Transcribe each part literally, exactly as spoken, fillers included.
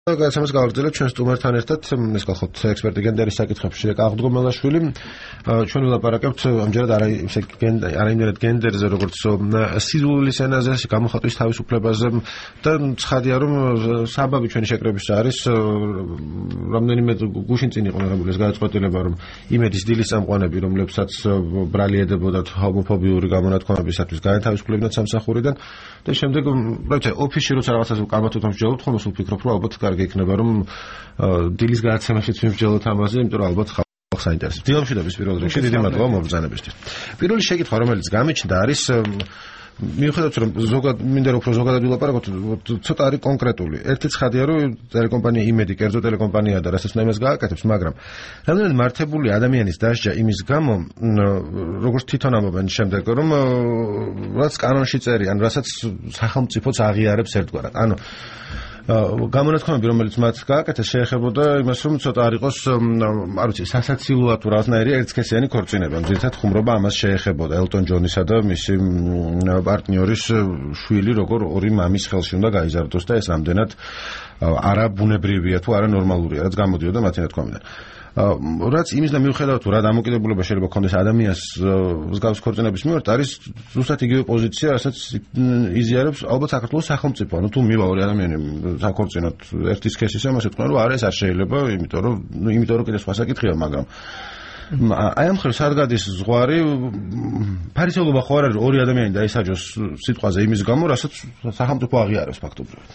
გასამას გავაგრძელებთ ჩვენ სტუმართან ერთად ეს გახლავთ ექსპერტი გენდერის საკითხებში აღდგომელაშვილი ჩვენ ვილაპარაკებთ ამჯერად არაიმდენად გენდერზე როგორც სიძულვილის ენაზე გამოხატვის თავისუფლებაზე და ცხადია რომ საბაბი ჩვენი შეკრების არის რამდენიმე გუშინ წინ იყო მიღებული ეს გადაწყვეტილება რომ იმედის დილის წამყვანები რომლებსაც ბრალი ედებოდათ ჰომოფობიური გამონათქვამებისათვის გაეთავისუფლებინათ სამსახურიდან და შემდეგ რა ვიცი ოფისში როცა რაღაცას კამათოთ ამჯერად ხომ სულ ფიქრობ რომ ალბათ გეკნება რომ დილის გადაცემაშიც ვიმსჯელოთ ამაზე, იმიტომ რომ ალბათ ხალხს საინტერესებს. დილამშვიდობის პირველ რიგში დიდი მადლობა მობრძანებისთვის. პირველი შეკითხვა რომელიც გამიჩნდა არის მიუხედავად რომ ზოგად მინდა რომ უფრო ზოგადად ვილაპარაკოთ, ცოტა არის კონკრეტული. ერთი ცხადია რომ ტელეკომპანია იმედი კერძო ტელეკომპანია და რასაც უნდა იმას გააკეთებს, მაგრამ რამდენად მართებული ადამიანის დასჯა იმის გამო, როგორც თვითონ ამბობენ შემდეგ, რომ რაც კანონში წერიან, რასაც სახელმწიფოც აღიარებს ერთგვარად. ანუ გამონათქვამები რომელიც მათ გააკეთეს შეეხებოდა იმას რომ ცოტა არ იყოს არ ვიცი სასაცილოა თუ რაღაცნაირი ერთსქესიანი ქორწინება ძირითადად ხუმრობა ამას შეეხებოდა ელტონ ჯონისა და მისი პარტნიორის შვილი როგორ ორი მამის ხელში უნდა გაიზარდოს და ეს რამდენად არაბუნებრივია თუ არა ნორმალურია რაც გამოდიოდა მათი ნათქვამიდან რაც იმის და მიუხედავად თუ რა დამოკიდებულება შეიძლება ქონდეს ადამიანს მსგავს ქორწინების მიმართ არის ზუსტად იგივე პოზიცია რასაც იზიარებს ალბათ საქართველოს სახელმწიფო ანუ თუ მივა ორი ადამიანი საქორწინოთ ერთი სქესის ამას ეთქვა რომ არა ეს არ შეიძლება იმიტომ რომ ნუ იმიტომ რომ კიდე სხვა საკითხია მაგრამ აი ამ ხერ სად გადის ზღვარი ფარისეულობა ხო არ არის ორი ადამიანი დაისაჯოს სიტყვაზე იმის გამო რასაც სახელმწიფო აღიარებს ფაქტობრივად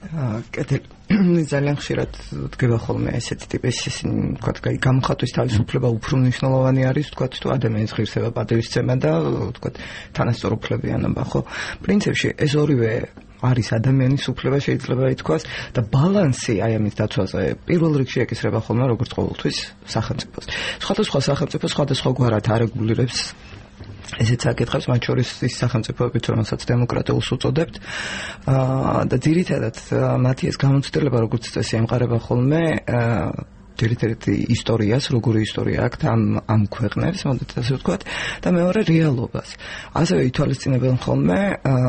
კეთილი ძალიან ხშირად დგება ხოლმე ესეთი ტიპის თქვა გამოხატვის თავისუფლება უფრო მნიშვნელოვანი არის თქვა თუ ადამიანის ღირსება პატივისცემა და თქვა თანასწორუფლებიანობა ხო პრინციპში ეს ორივე არის ადამიანის უფლება შეიძლება ითქვას და ბალანსი აი ამის დაცვაზე პირველ რიგში ეკისრება ხოლმე როგორც ყოველთვის სახელმწიფოს. სხვადასხვა სახელმწიფო სხვადასხვაგვარად არეგულირებს ესეც საკითხებს, მათ შორის ის სახელმწიფოებიც, რომელსაც დემოკრატიულს უწოდებთ და ძირითადად მათი ეს გამოცდილება როგორც წესი ემყარება ხოლმე ერთ-ერთი ისტორიას, როგორი ისტორია აქვს ამ ამ ქვეყნებს, მოდით ასე ვთქვათ, და მეორე რეალობას. ასევე ითვალისწინებენ ხოლმე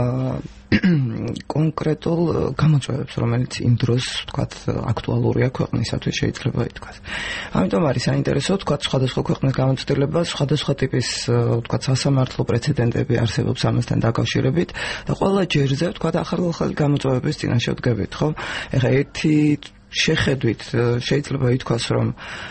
კონკრეტულ გამოწვევებს, რომელიც იმ დროს, ვთქვათ, აქტუალურია ქვეყნისათვის შეიძლება ითქვას. ამიტომ არის საინტერესო, ვთქვათ, სხვადასხვა ქვეყნის გამოცდილება, სხვადასხვა ტიპის, ვთქვათ, სასამართლო პრეცედენტები არსებობს ამასთან დაკავშირებით და ყველა ჯერზე, ვთქვათ, ახალ-ახალი გამოწვევების წინაშე ვდგებით, ხო? ეხლა ერთი შეხედვით შეიძლება ითქვას, რომ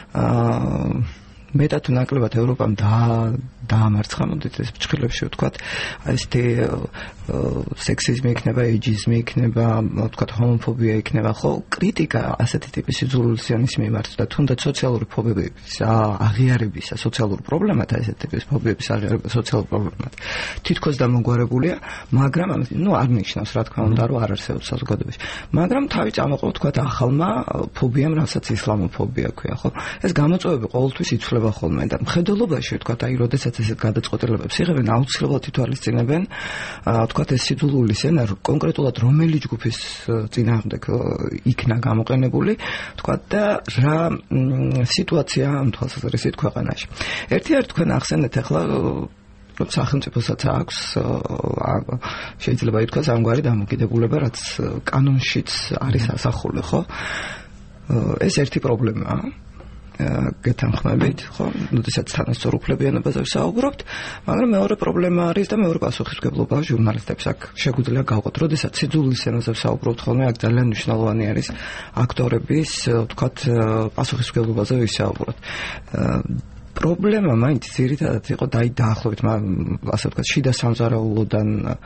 მეტად თუ ნაკლებად ევროპამ დაამარცხა, მოდით ეს ფრჩხილებში ვთქვათ, ესეთი სექსიზმი იქნება, ეიჯიზმი იქნება, ვთქვათ, ჰომოფობია იქნება, ხო, კრიტიკა ასეთი ტიპის სიძულვილისიანის მიმართ და თუნდაც სოციალური ფობიების აღიარებისა, სოციალურ პრობლემათა ესეთი ტიპის ფობიების აღიარება სოციალურ პრობლემად თითქოს დამოგვარებულია, მაგრამ ნუ არ ნიშნავს, რა თქმა უნდა, რომ არ არსებობს საზოგადოებაში. მაგრამ თავი წამოყო, ვთქვათ, ახალმა ფობიამ, რასაც ისლამოფობია ქვია, ხო? ეს გამოწვევები ყოველთვის იცვლება ხოლმე და მხედველობაში, ვთქვათ, აი, როდესაც ესეთ გადაწყვეტილებებს იღებენ, აუცილებლად ითვალისწინებენ, ვთქვათ, ეს სიძულვილის ენა კონკრეტულად რომელი ჯგუფის წინააღმდეგ იქნა გამოყენებული, ვთქვათ, და რა სიტუაცია ამ თვალსაზრისით ქვეყანაში. ერთი არის თქვენ ახსენეთ ახლა რომ სახელმწიფოსაც აქვს შეიძლება ითქვას ამგვარი დამოკიდებულება, რაც კანონშიც არის ასახული, ხო? ეს ერთი პრობლემაა. გეთანხმებით, ხო? როდესაც თანასწორუფლებიანობაზე ვსაუბრობთ, მაგრამ მეორე პრობლემა არის და მეორე პასუხისმგებლობა ჟურნალისტებს აქ შეგვიძლია გავყოთ. როდესაც სიძულვილის ენაზე ვსაუბრობთ ხოლმე, აქ ძალიან მნიშვნელოვანი არის აქტორების, ვთქვათ, პასუხისმგებლობაზე ვისაუბროთ. პრობლემა მაინც ძირითადად იყო დაახლოებით, ასე ვთქვათ, შიდა სამზარეულოდან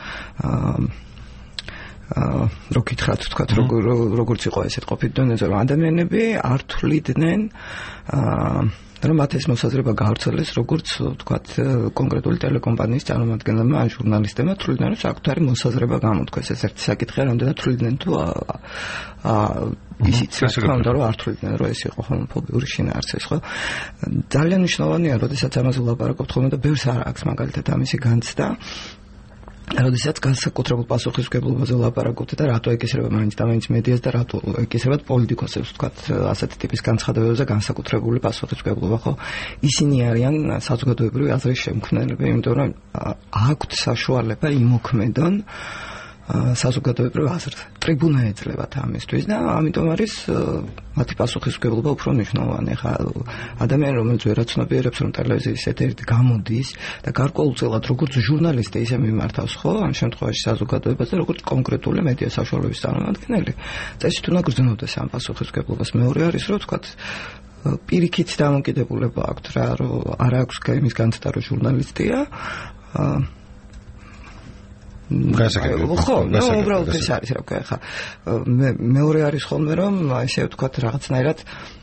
რო გითხრათ, ვთქვათ, როგორც იყო ესეთ ყოფილდან, რომ ადამიანები არ თვლიდნენ რომ მათ ეს მოსაზრება გავრცელეს, როგორც ვთქვათ, კონკრეტული ტელეკომპანიის წარმომადგენლებმა ან ჟურნალისტებმა თვლიდნენ, რომ საკუთარი მოსაზრება გამოთქვეს. ეს ერთი საკითხია, რამდენად თვლიდნენ თუ ისიც რა თქმა უნდა, რომ არ თვლიდნენ, რომ ეს იყო ჰომოფობიური შინაარსის, ხო? ძალიან მნიშვნელოვანია, როდესაც ამაზე ვლაპარაკობთ ხოლმე და ბევრს არ აქვს მაგალითად ამისი განცდა. როდესაც განსაკუთრებულ პასუხისმგებლობაზე ვლაპარაკობთ და რატო ეკისრება მაინც და მაინც მედიას და რატო ეკისრებათ პოლიტიკოსებს, ვთქვათ, ასეთი ტიპის განცხადებებზე განსაკუთრებული პასუხისმგებლობა, ხო? ისინი არიან საზოგადოებრივი აზრის შემქმნელები, იმიტომ რომ აქვთ საშუალება იმოქმედონ საზოგადოებრივ აზრს. ტრიბუნა ეძლებათ ამისთვის და ამიტომ არის მათი პასუხისმგებლობა უფრო მნიშვნელოვანი. ხა ადამიანი რომელიც ვერაცნობიერებს რომ ტელევიზიის ეთერით გამოდის და გარკვეულწილად როგორც ჟურნალისტი ისე მიმართავს ხო ამ შემთხვევაში საზოგადოებას და როგორც კონკრეტული მედია საშუალებების წარმომადგენელი. წესით უნდა გრძნოდეს ამ პასუხისმგებლობას. მეორე არის რომ თქვათ პირიქით დამოკიდებულება აქვს რა რომ არ აქვს იმის განცდა რომ ჟურნალისტია ხო, ნუ უბრალოდ ეს არის რა ვქო ხა მეორე არის ხოლმე რომ ესე ვთქვათ რაღაცნაირად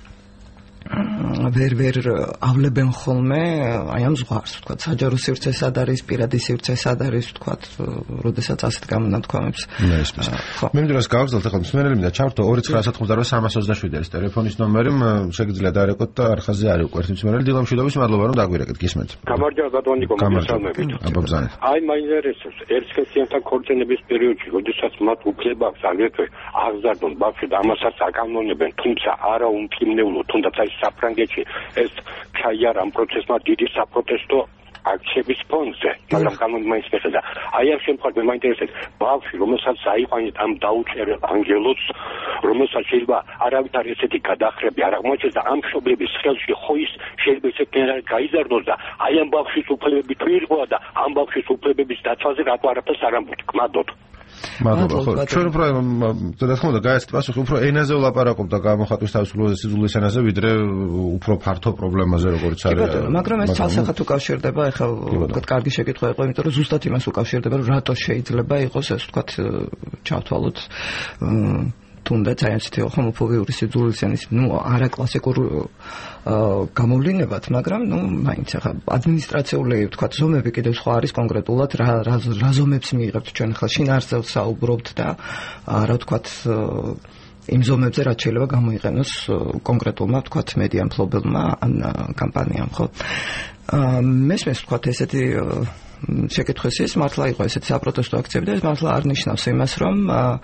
ვერ ვერ ავლებენ ხოლმე აი ამ ზღვარს ვთქვათ საჯარო სივრცე სად არის პირადი სივრცე სად არის ვთქვათ როდესაც ასეთ გამონათქვამებს მე მინდა გავაგზავნოთ ახლა მსმენელები და ჩავთო ორი ცხრა ათი სამას ოცდაშვიდი არის ტელეფონის ნომერი შეგიძლიათ არეკოთ და არხაზე არ იყო ერთი მსმენელი დილა მშვიდობის მადლობა რომ დაგვირეკეთ გისმენთ გამარჯობა ბატონი კომისარნებით აი მაინტერესებს ერთსქესიანთა ქორწინების პერიოდში როდესაც მათ უფლება აქვს აგრეთვე აღზარდონ ბავშვი და ამასაც აკანონებენ თუმცა არა უმკიმნეულო თუნდაც აი საფრანგეთში ეს ჩაიარა ამ პროცესმა დიდი საპროტესტო აქციების ფონზე, მაგრამ კანონი მაინც მეხება. აი ამ შემთხვევაში მე მაინტერესებს ბავშვი, რომელსაც აიყვანეთ ამ დაუჭერელ ანგელოზს, რომელსაც შეიძლება არავითარ ესეთი გადახრები არ აღმოჩნდეს და ამ მშობლების ხელში ხო ის შეიძლება ისე გაიზარდოს და აი ამ ბავშვის უფლებები თუ ირღვა და ამ ბავშვის უფლებების დაცვაზე რატო არაფერს არ ამბობთ? გმადლობთ. მადლობა. ხო, ჩვენ უფრო რა თქმა უნდა გაეცეთ პასუხი, უფრო ენაზე ვლაპარაკობ და გამოხატვის თავისუფლებას სიძულვის ენაზე, ვიდრე უფრო ფართო პრობლემაზე როგორც არის. კი ბატონო, მაგრამ ეს ცალსახად უკავშირდება, ეხლა ვთქვათ, კარგი შეკითხვა იყო, იმიტომ რომ ზუსტად იმას უკავშირდება, რომ რატო შეიძლება იყოს ეს ვთქვათ, ჩავთვალოთ თუნდაც აი ასეთი ჰომოფობიური სიძულვის ენის, ნუ არა კლასიკურ გამოვლილებად, მაგრამ ნუ მაინც ახლა ადმინისტრაციული ვთქვათ ზომები კიდევ სხვა არის კონკრეტულად რა რა ზომებს მიიღებთ ჩვენ ახლა შინაარსებს საუბრობთ და რა ვთქვათ იმ ზომებზე რაც შეიძლება გამოიყენოს კონკრეტულმა ვთქვათ მედია მფლობელმა ან კამპანიამ ხო მესმის ვთქვათ ესეთი შეკითხვის ის მართლა იყო ესეთი საპროტესტო აქციები და ეს მართლა არ ნიშნავს იმას რომ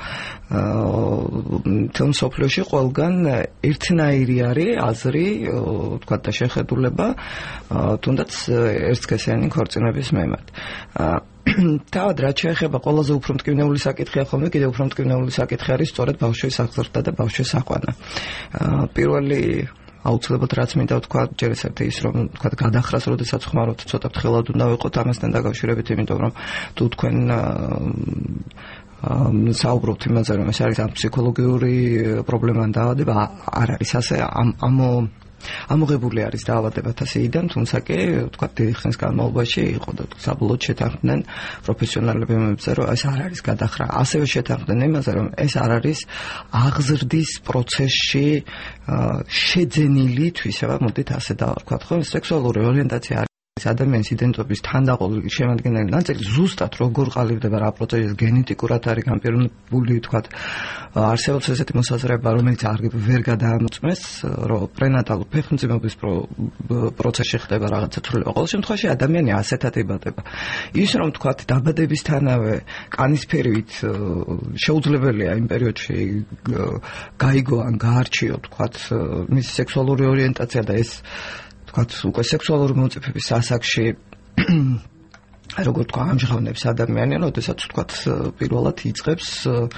თელ მსოფლიოში ყველგან ერთნაირი არის აზრი ვთქვათ და შეხედულება თუნდაც ერთსქესიანი ქორწინების მიმართ თავად რაც შეეხება ყველაზე უფრო მტკივნეული საკითხია ხოლმე კიდევ უფრო მტკივნეული საკითხი არის სწორედ ბავშვის აღზრდა და ბავშვის აყვანა პირველი აუცილებლად რაც მინდა ვთქვა ჯერ ეს ერთი ის რომ ვთქვა გადახრას როდესაც ხმარობთ ცოტა ფრთხილად უნდა ვიყოთ ამასთან დაკავშირებით იმიტომ რომ თუ თქვენ საუბრობთ იმაზე რომ ეს არის ამ ფსიქოლოგიური პრობლემა ან დაავადება არ არის ასე ამ ამ ამოღებული არის დაავადებათა სიიდან თუმცა კი ვთქვა დიდი ხნის განმავლობაში იყო და საბოლოოდ შეთანხმდნენ პროფესიონალები იმებზე რომ ეს არ არის გადახრა ასევე შეთანხმდნენ იმაზე რომ ეს არ არის აღზრდის პროცესში შეძენილი თვისება მოდით ასე დავარქვათ ხო სექსუალური ორიენტაცია ადამიანის იდენტობის თანდაყოლილი შემადგენელი ნაწილი ზუსტად როგორ ყალიბდება რა პროცესი გენეტიკურად არის განპირობებული ვთქვათ არსებობს ესეთი მოსაზრება რომელიც არ ვერ გადაამოწმეს რომ პრენატალურ ფეხმძიმების პროცესში ხდება რაღაცა ცვლილება ყოველ შემთხვევაში ადამიანი ასეთად იბადება ის რომ ვთქვათ დაბადებისთანავე კანისფერით შეუძლებელია იმ პერიოდში გაიგო ან გაარჩიო ვთქვათ მისი სექსუალური ორიენტაცია და ეს ვთქვათ უკვე სექსუალური მომწიფების ასაკში როგორ თქვა ამჟღავნებს ადამიანი, როდესაც ვთქვათ პირველად იწყებს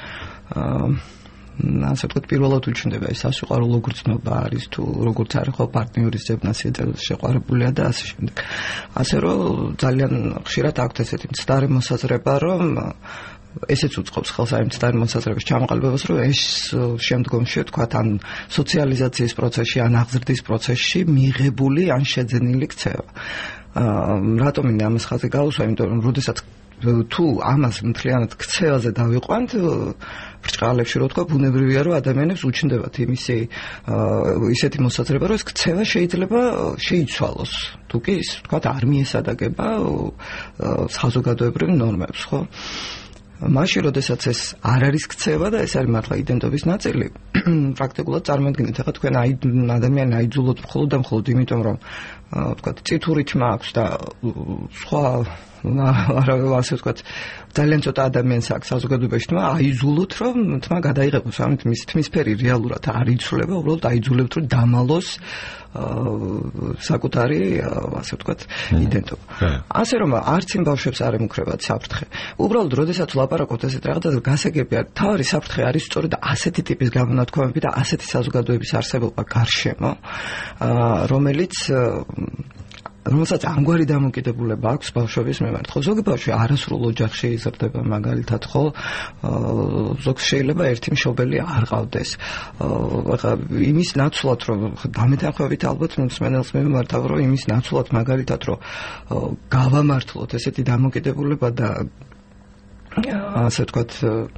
ასე ვთქვათ პირველად უჩნდება ეს სასიყვარულო გრძნობა არის თუ როგორც არის ხო პარტნიორის ძებნასი შეყვარებულია და ასე შემდეგ. ასე რომ ძალიან ხშირად აქვთ ესეთი მცდარი მოსაზრება რომ ესეც უწყობს ხელს აი მცდარი მოსაზრების ჩამოყალიბებას რომ ეს შემდგომში ვთქვათ ან სოციალიზაციის პროცესში ან აღზრდის პროცესში მიღებული ან შეძენილი ქცევა. რატომ მინდა ამას ხაზი გავუსვა, იმიტომ რომ როდესაც თუ ამას მთლიანად ქცევაზე დავიყვანთ ბრჭყალებში რო თქვა ბუნებრივია რომ ადამიანებს უჩნდებათ იმისი ისეთი მოსაზრება რომ ეს ქცევა შეიძლება შეიცვალოს თუ კი ის ვთქვათ არ მიესადაგება საზოგადოებრივ ნორმებს ხო მაშინ როდესაც ეს არ არის ქცევა და ეს არის მართლა იდენტობის ნაწილი პრაქტიკულად წარმოიდგინეთ ახლა თქვენ აი ადამიანი აიძულოთ მხოლოდ და მხოლოდ იმიტომ რომ ვთქვათ წითური თმა აქვს და სხვა ასე ვთქვათ, ძალიან ცოტა ადამიანს აქვს საზოგადოებაში თმა აიძულოთ, რომ თმა გადაიღებოს, ამით მის თმისფერი რეალურად არ იცვლება, უბრალოდ აიძულებთ, რომ დამალოს საკუთარი, ასე ვთქვათ, იდენტობა. ასე რომ არც იმ ბავშვებს არ ემუქრებათ საფრთხე. უბრალოდ, როდესაც ვლაპარაკობთ ესეთ რაღაცაზე, გასაგებია, თავი საფრთხე არის სწორედ ასეთი ტიპის გამონათქვამები და ასეთი საზოგადოების არსებობა გარშემო, რომელიც რომელსაც ამგვარი დამოკიდებულება აქვს ბავშვების მიმართ. ხო, ზოგი ბავშვი არასრულ ოჯახში იზრდება მაგალითად, ხო, ზოგს შეიძლება ერთი მშობელი არ ყავდეს. ახლა იმის ნაცვლად, რომ დამეთანხმებით ალბათ მსმენელს მიმართავ, რომ იმის ნაცვლად მაგალითად, რომ გავამართლოთ ესეთი დამოკიდებულება და ასე ვთქვათ,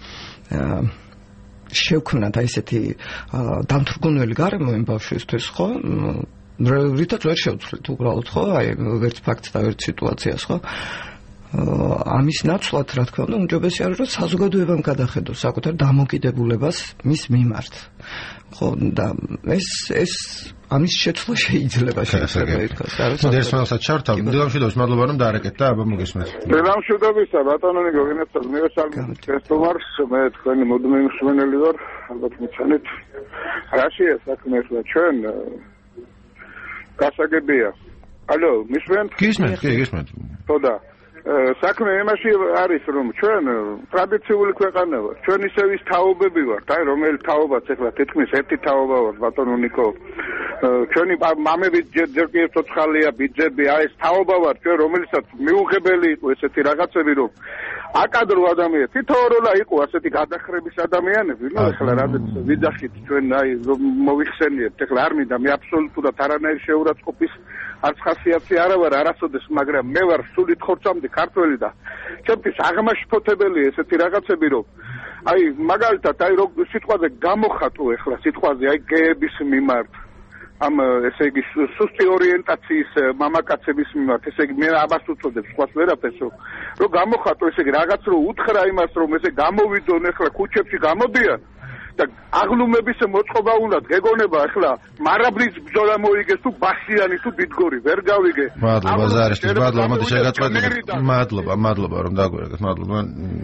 შევქმნათ აი ესეთი დამთრგუნველი გარემო იმ ბავშვისთვის, ხო? რითაც ვერ შევცვლით უბრალოდ, ხო? აი ერთ ფაქტს და ერთ სიტუაციას, ხო? ამის ნაცვლად, რა თქმა უნდა, უმჯობესი არის, რომ საზოგადოებამ გადახედოს საკუთარ დამოკიდებულებას მის მიმართ. ხო, და ეს ეს ამის შეცვლა შეიძლება შეიძლება ითქვას. მოდი ერთმანეთსაც ჩართავ. დილამშვიდობის, მადლობა რომ დაარეკეთ და აბა მოგესმენთ. დილამშვიდობისა, ბატონო ნიკო, გენაცვალ მივესალმებით თესტომარს, მე თქვენი მუდმივი მსმენელი ვარ, ალბათ მიცანეთ. რაშია საქმე ახლა ჩვენ? გასაგებია. ალო, მისმენთ? გისმენთ, კი, გისმენთ. ხოდა. საქმე იმაში არის, რომ ჩვენ ტრადიციული ქვეყანა ვართ. ჩვენ ისევ ის თაობები ვართ, აი რომელი თაობაც ახლა თითქმის ერთი თაობა ვართ, ბატონო ნიკო. ჩვენი მამები ჯერ კი ცოცხალია, ბიძები, აი ეს თაობა ვართ, ჩვენ რომელიცაც მიუღებელი იყო ესეთი რაღაცები, რომ აკადრო ადამიანი თითოეულა იყო ასეთი გადახრების ადამიანები, ნუ ახლა რადგან ვიძახით ჩვენ აი მოვიხსენიებთ, ახლა არ მინდა მე აბსოლუტურად არანაირ შეურაცხყოფის არც ხასიათი არა ვარ არასოდეს, მაგრამ მე ვარ სულით ხორცამდე ქართველი და ჩემთვის აღმაშფოთებელი ესეთი რაღაცები, რომ აი მაგალითად აი რო სიტყვაზე გამოხატო ახლა სიტყვაზე აი გეების მიმართ, ამ ესე იგი სუსტი ორიენტაციის მამაკაცების მიმართ, ესე იგი მე ამას უწოდებ სხვას ვერაფერს, რომ გამოხატო ესე იგი რაღაც რო უთხრა იმას, რომ ესე გამოვიდონ ახლა ქუჩებში გამოდიან და აღლუმების მოწყობა უნდა გეგონება ახლა მარაბლის ბრძოლა მოიგეს თუ ბასიანი თუ ბიდგორი ვერ გავიგე. მადლობა ზარისთვის, მადლობა, მოდი შეგაწყვეტეთ. მადლობა, მადლობა რომ დაგვერგეთ, მადლობა.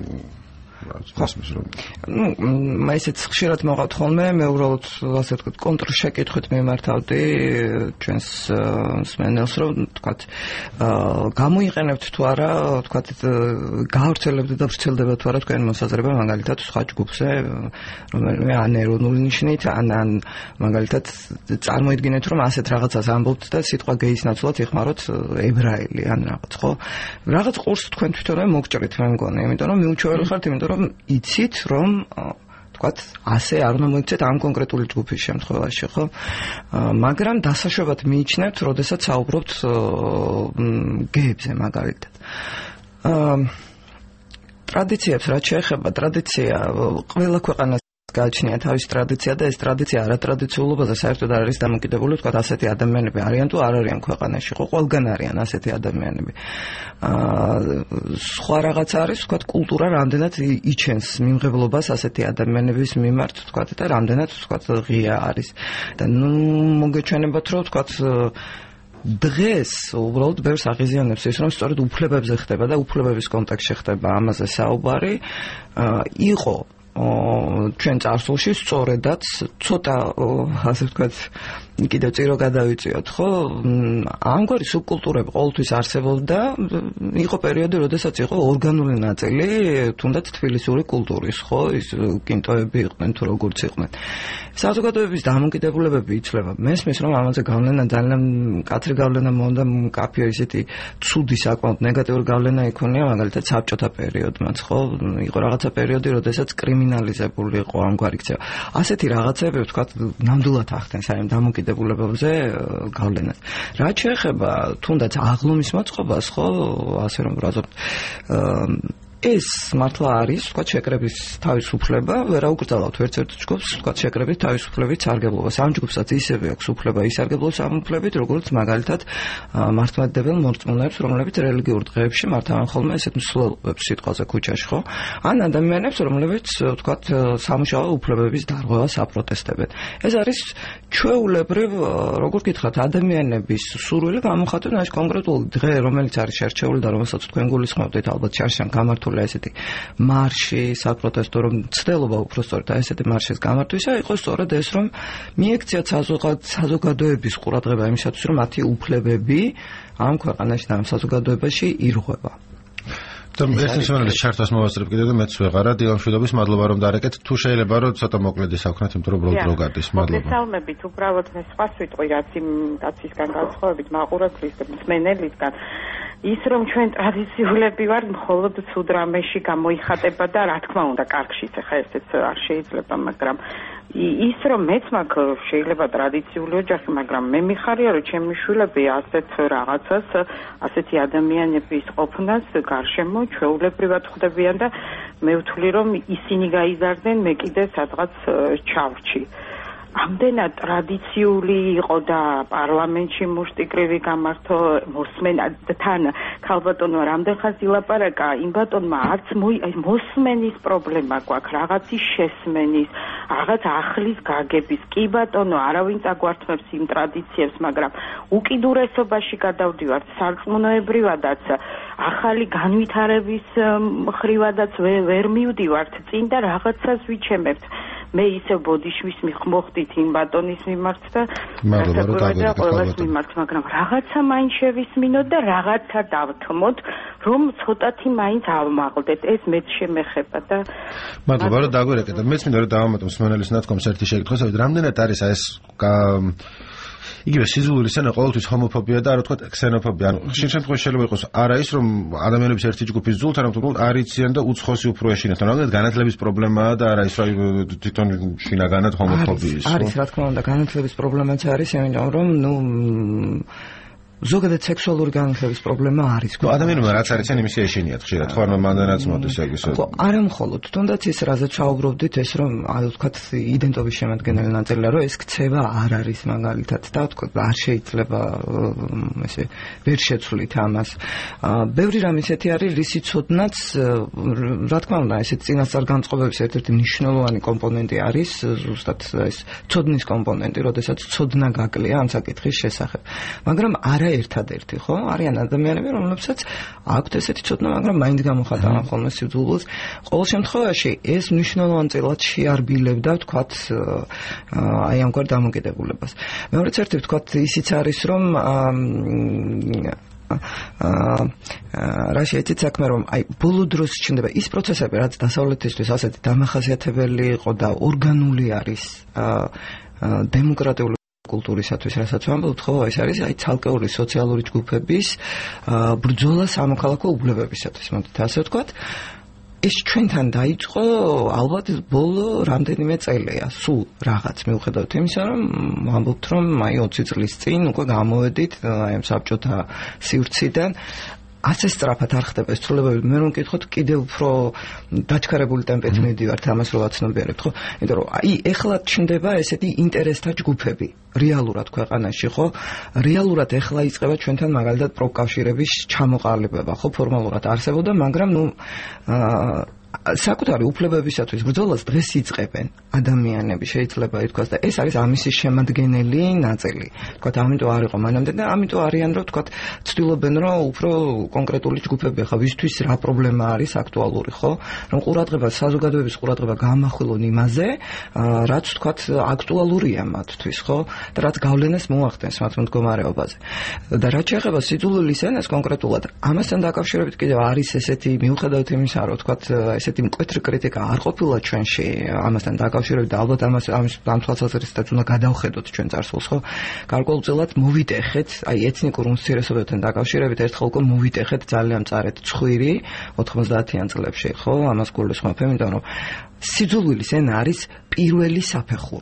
ну, მე ისიც ხშირად მოყავთ ხოლმე, მე უბრალოდ ასე ვთქვათ, კონტრშეკითხვით მიმართავდი ჩვენს მსმენელს, რომ ვთქვათ, გამოიყენებთ თუ არა, ვთქვათ, გაავრცელებთ და ვრცელდება თუ არა თქვენი მოსაზრება მაგალითად სხვა ჯგუფზე, რომელიმე ან ეროვნული ნიშნით, ან ან მაგალითად წარმოიდგინეთ, რომ ასეთ რაღაცას ამბობთ და სიტყვა გეის ნაცვლად იხმაროთ ებრაელი ან რაღაც, ხო? რაღაც ყურს თქვენ თვითონვე მოგჭრით, მე მგონი, იმიტომ რომ მიუჩვეული ხართ, იმიტომ რომ იცით, რომ თქვათ, ასე არ უნდა მოიქცეთ ამ კონკრეტული ჯგუფის შემთხვევაში, ხო? მაგრამ დასაშვებად მიიჩნევთ, როდესაც საუბრობთ გეებზე მაგალითად. ტრადიციებს რაც შეეხება, ტრადიცია ყველა ქვეყანას გააჩნია თავისი ტრადიცია და ეს ტრადიცია არატრადიციულობაზე საერთოდ არ არის დამოკიდებული, თქვათ, ასეთი ადამიანები არიან თუ არ არიან ქვეყანაში, ხო, ყველგან არიან ასეთი ადამიანები. სხვა რაღაც არის, თქვათ, კულტურა რამდენად იჩენს მიმღებლობას ასეთი ადამიანების მიმართ, თქვათ, და რამდენად, თქვათ, ღია არის. და ნუ მოგეჩვენებათ, რომ, თქვათ, დღეს უბრალოდ ბევრს აღიზიანებს ის, რომ სწორედ უფლებებზე ხდება და უფლებების კონტექსტში ხდება ამაზე საუბარი. იყო ჩვენ წარსულში სწორედაც ცოტა ასე ვთქვათ კიდევ წირო გადავიწიოთ, ხო? ამგვარი სუბკულტურები ყოველთვის არსებობდა, იყო პერიოდი, როდესაც იყო ორგანული ნაწილი, თუნდაც თბილისური კულტურის, ხო? ის კინტოები იყვნენ თუ როგორც იყვნენ. საზოგადოების დამოკიდებულებები იცვლება. მესმის, რომ ამაზე გავლენა ძალიან მკაცრი გავლენა მონდა, მკაფიო ისეთი ცუდი საკმაოდ ნეგატიური გავლენა იქონია, მაგალითად საბჭოთა პერიოდმაც, ხო? იყო რაღაცა პერიოდი, როდესაც კრიმინალიზებული იყო ამგვარი ქცევა. ასეთი რაღაცები, ვთქვათ, ნამდვილად ახდენს აი დამოკიდებულებებზე გავლენას. რაც შეეხება თუნდაც აღლუმის მოწყობას, ხო, ასე რომ ვაზობთ, ეს მართლა არის, თქვა შეკრების თავისუფლება, ვერაუკრძალავთ ერთ-ერთ ჯგუფს, თქვა შეკრების თავისუფლებით სარგებლობა. ამ ჯგუფსაც ისევე აქვს უფლება ისარგებლოს ამ უფლებით, როგორც მაგალითად მართლმადიდებელ მორწმუნეებს, რომლებიც რელიგიურ დღეებში მართავენ ხოლმე ესეთ მსვლელობებს სიტყვაზე ქუჩაში, ხო? ან ადამიანებს, რომლებიც თქვა სამუშაო უფლებების დარღვევას აპროტესტებენ. ეს არის ჩვეულებრივ, როგორ გითხრათ, ადამიანების სურვილი გამოხატვის ეს კონკრეტული დღე, რომელიც არის შერჩეული და რომელსაც თქვენ გულისხმობთ, ალბათ შარშან გამართული ესეთი მარში, საპროტესტო რომ ცდელობა უпростоრად ესეთი მარშის გამართვისა იყო სწორედ ეს, რომ მიექციათ საზოგადოების ყურადღება იმისათვის, რომ მათი უფლებები ამ ქვეყანაში და ამ საზოგადოებაში ირღვევა. ეს ისმენელი ჩარტას მოვასწრებ კიდევ და მეც ვეღარა დილამშვიდობის მადლობა რომ დარეკეთ. თუ შეიძლება რომ ცოტა მოკლედი საქმეთ, იმიტომ რომ ბლოგ გადის. მადლობა. მოგესალმებით, უბრალოდ მე სხვას ვიტყვი, რაც იმ კაცისგან განსხვავებით, მაყურებლის და მსმენელისგან. ის რომ ჩვენ ტრადიციულები ვარ, მხოლოდ ცუდ რამეში გამოიხატება და რა თქმა უნდა, კარგშიც ახლა ესეც არ შეიძლება, მაგრამ ის რომ მეც მაქვს შეიძლება ტრადიციული ოჯახი, მაგრამ მე მიხარია რომ ჩემი შვილები ასეთ რაღაცას, ასეთი ადამიანების ყოფნას გარშემო ჩვეულებრივად ხვდებიან და მე ვთვლი რომ ისინი გაიზარდნენ, მე კიდე სადღაც ჩავრჩი. ამდენად ტრადიციული იყო და პარლამენტში მუშტიკრივი გამართო მოსმენთან ქალბატონმა რამდენხანს ილაპარაკა იმ ბატონმა არც მოსმენის პრობლემა გვაქვს, რაღაცის შესმენის, რაღაც ახლის გაგების. კი ბატონო, არავინ წაგვართმევს იმ ტრადიციებს, მაგრამ უკიდურესობაში გადავდივართ სარწმუნოებრივადაც, ახალი განვითარების მხრივადაც ვერ მივდივართ წინ და რაღაცას ვიჩემებთ. მე ისე ბოდიშვის მოხდით იმ ბატონის მიმართ და ყველას მიმართ, მაგრამ რაღაცა მაინც შევისმინოთ და რაღაცა დავთმოთ, რომ ცოტათი მაინც ავმაღლდეთ. ეს მეც შემეხება და მადლობა რომ დაგვერეკეთ და მეც მინდა რომ დავამატო მსმენელის ნათქვამს ერთი შეკითხვას, რამდენად არის ეს იგივე სიზულური სცენა ყოველთვის ჰომოფობია და არა თქვა ქსენოფობია. ანუ ხშირ შემთხვევაში შეიძლება იყოს არა ის რომ ადამიანების ერთი ჯგუფის ზულთ, არამედ უბრალოდ არიციან და უცხოესი უფრო ეშინათ. რამდენად განათლების პრობლემაა და არა ის რომ თვითონ შინაგანად ჰომოფობიის. არის, რა თქმა უნდა, განათლების პრობლემაც არის, იმიტომ რომ ნუ ზოგადად სექსუალური განათლების პრობლემა არის. ნუ ადამიანებმა რაც არიციან იმისი ეშინიათ ხშირად, ხო, რომ მანდანაც მოდის ეგ ისე. ხო, არა მხოლოდ, თუნდაც ის რაზეც ჩაუბრობდით, ეს რომ აი ვთქვათ იდენტობის შემადგენელი ნაწილია, რომ ეს ქცევა არ არის მაგალითად და ვთქვათ არ შეიძლება ესე ვერ შეცვლით ამას. ბევრი რამ ისეთი არის, რისი ცოდნაც, რა თქმა უნდა, ესეთ წინასწარ განწყობების ერთ-ერთი მნიშვნელოვანი კომპონენტი არის ზუსტად ეს ცოდნის კომპონენტი, როდესაც ცოდნა გაკლია ამ საკითხის შესახებ. მაგრამ არა ერთადერთი, ხო? არიან ადამიანები, რომლებსაც აქვთ ესეთი ცოდნა, მაგრამ მაინც გამოხატავენ ხოლმე სიძულვილს. ყოველ შემთხვევაში ეს მნიშვნელოვან წილად შეარბილებდა, ვთქვათ, აი ამგვარ დამოკიდებულებას. მეორეც ერთი, ვთქვათ, ისიც არის, რომ რა შეიძლება საქმე რომ აი ბოლო დროს ჩნდება ის პროცესები, რაც დასავლეთისთვის ასეთი დამახასიათებელი იყო და ორგანული არის დემოკრატიული კულტურისათვის, რასაც ვამბობთ, ხო, ეს არის აი ცალკეული სოციალური ჯგუფების ბრძოლა სამოქალაქო უბნებებისათვის, მოდით ასე ვთქვათ. ეს ჩვენთან დაიწყო ალბათ ბოლო რამდენიმე წელია, სულ რაღაც მიუხედავად იმისა, რომ ვამბობთ, რომ აი ოცი წლის წინ უკვე გამოვედით აი ამ საბჭოთა სივრციდან. ასე სწრაფად არ ხდება ეს ცვლილებები. მე რომ მკითხოთ, კიდევ უფრო დაჩქარებული ტემპით მივდივართ ამას რო ვაცნობიერებთ, ხო? იმიტომ რომ აი ეხლა ჩნდება ესეთი ინტერესთა ჯგუფები რეალურად ქვეყანაში, ხო? რეალურად ეხლა იწყება ჩვენთან მაგალითად პროკავშირების ჩამოყალიბება, ხო? ფორმალურად არსებობდა, მაგრამ ნუ საკუთარი უფლებებისათვის ბრძოლას დღეს იწყებენ ადამიანები, შეიძლება ითქვას და ეს არის ამისი შემადგენელი ნაწილი. თქვათ, ამიტომ არ იყო მანამდე და ამიტომ არიან, რომ თქვათ, ცდილობენ, რომ უფრო კონკრეტული ჯგუფები ახლა ვისთვის რა პრობლემა არის აქტუალური, ხო? რომ ყურადღება, საზოგადოების ყურადღება გამახვილონ იმაზე, რაც თქვათ, აქტუალურია მათთვის, ხო? და რაც გავლენას მოახდენს მათ მდგომარეობაზე. და რაც შეეხება სიძულვილის ენას კონკრეტულად, ამასთან დაკავშირებით კიდევ არის ესეთი მიუხედავად იმისა, რომ თქვათ, ესეთი მკვეთრი კრიტიკა არ ყოფილა ჩვენში ამასთან დაკავშირებით და ალბათ ამას ამის ამ თვალსაზრისითაც უნდა გადავხედოთ ჩვენ წარსულს, ხო? გარკვეულწილად მოვიტეხეთ, აი ეთნიკურ უმცირესობებთან დაკავშირებით ერთხელ უკვე მოვიტეხეთ ძალიან მწარედ ცხვირი ოთხმოცდაათიან წლებში, ხო? ამას გულისხმობ, იმიტომ რომ სიძულვილის ენა არის პირველი საფეხური.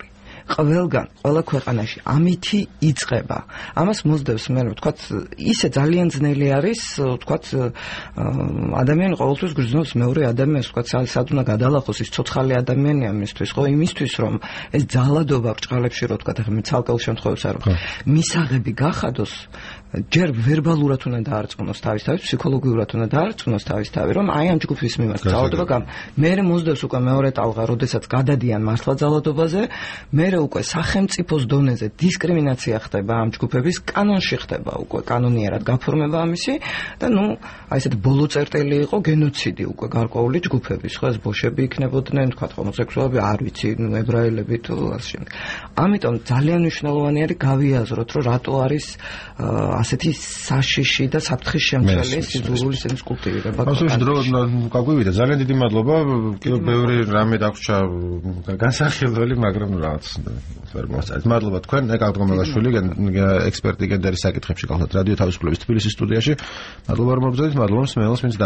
ყველგან, ყველა ქვეყანაში ამითი იწყება. ამას მოსდევს მე ვთქვათ, ისე ძალიან ძნელი არის, ვთქვათ, ადამიანი ყოველთვის გრძნობს მეორე ადამიანს, ვთქვათ, სად უნდა გადალახოს ის ცოცხალი ადამიანია მისთვის, ხო, იმისთვის რომ ეს ძალადობა ბრჭყალებში რო ვთქვათ, ახლა მე ცალკეულ შემთხვევებში არ ვთქვი, მისაღები გახადოს, ჯერ ვერბალურად უნდა დაარწმუნოს თავისთავად, ფსიქოლოგიურად უნდა დაარწმუნოს თავისთავად, რომ აი ამ ჯგუფის მიმართ ძალადობა გამ. მე მოსდევს უკვე მეორე ტალღა, როდესაც გადადიან მართლა ძალადობაზე, მე უკვე სახელმწიფოს დონეზე დისკრიმინაცია ხდება ამ ჯგუფების, კანონში ხდება უკვე კანონიერად გაფორმება ამისი და ნუ აი ესეთ ბოლო წერტილი იყო გენოციდი უკვე გარკვეული ჯგუფების, ხო ეს ბოშები იქნებოდნენ, თქვა ჰომოსექსუალები, არ ვიცი, ნუ ებრაელები თუ ასე შემდეგ. ამიტომ ძალიან მნიშვნელოვანი არის გავიაზროთ, რომ რატო არის ასეთი საშიში და საფრთხის შემცველი სიძულვილის ენის კულტივირება. ასეში დრო გაგვივიდა. ძალიან დიდი მადლობა. კიდევ ბევრი რამე დაგვრჩა განსახილველი, მაგრამ რაღაც ვერ მოსწარით. მადლობა თქვენ, ეკა გრომელაშვილი, ექსპერტი გენდერის საკითხებში, გახლავთ რადიო თავისუფლების თბილისის სტუდიაში. მადლობა რომ მობრძოლით, მადლობა მსმენელს, ვინც